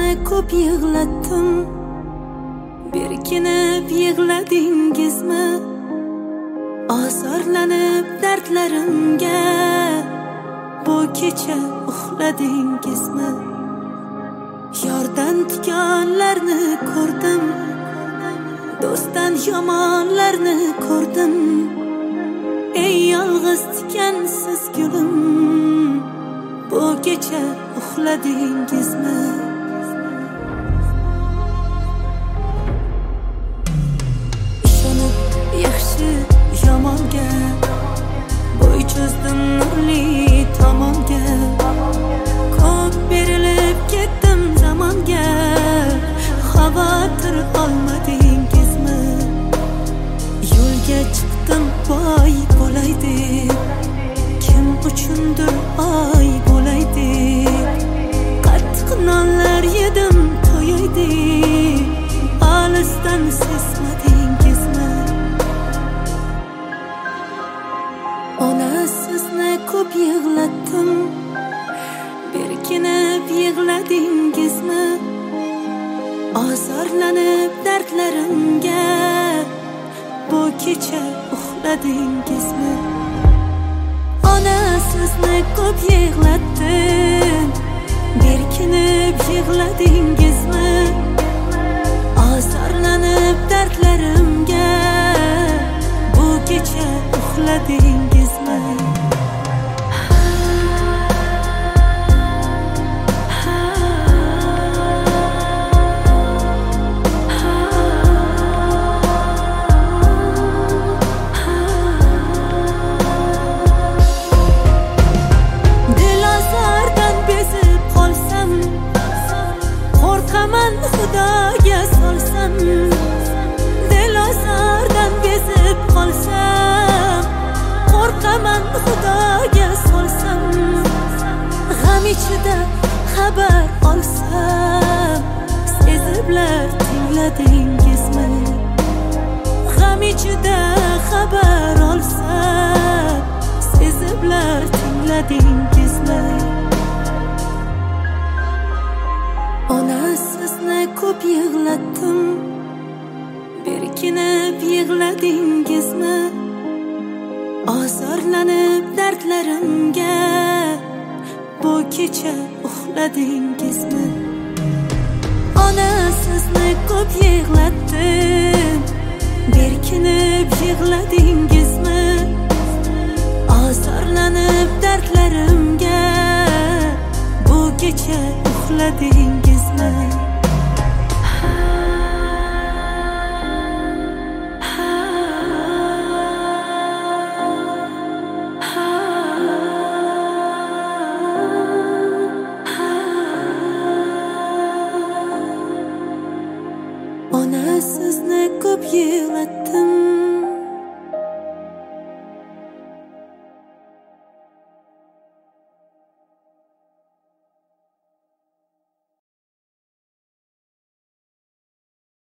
sizni ko'p yig'latdim. Berkinib yig'ladingizmi? Ozorlanib dardlarimga bu kecha uxladingizmi? Yordan tikonlarni ko'rdim, do'stdan yomonlarni ko'rdim. Ey yolg'iz tikansiz gulim, bu kecha uxladingizmi? Ishonib yaxshi yomonga bo'y cho'zdim nurli tomonga. Ko'p berilib ketdim zamonga, xavotir olmadingizmi? Yo'lga chiqdim boy bo'lay deb, kim uchundir oy bo'lay deb. Qattiq nonlar yedim to'yay deb, olisdan sezmadingizmi? Ona sizni ko'p yig'latdim, berkinib yig'ladingizmi? Ozorlanib dardlarimga bu kecha uxladingizmi? Ona sizni ko'p yig'latdim, berkinib yig'ladingizmi? Ozorlanib dardlarimga bu kecha uxladingizmi? Qo'rqaman Xudoga solsam, dil ozordan bezib qolsam. Qo'rqaman Xudoga solsam, g'am ichida xabar olsam. Seziblar tingladingizmi? G'am ichida xabar olsam, seziblar tingladingizmi? Ona sizni ko'p yig'latdim, berkinib yig'ladingizmi? Ozorlanib dardlarimga bu kecha uxladingizmi? Ona sizni ko'p yig'latdim, berkinib yig'ladingizmi? Ozorlanib dardlarimga bu kecha uxladingizmi? Ona sizni ko'p yig'latdim,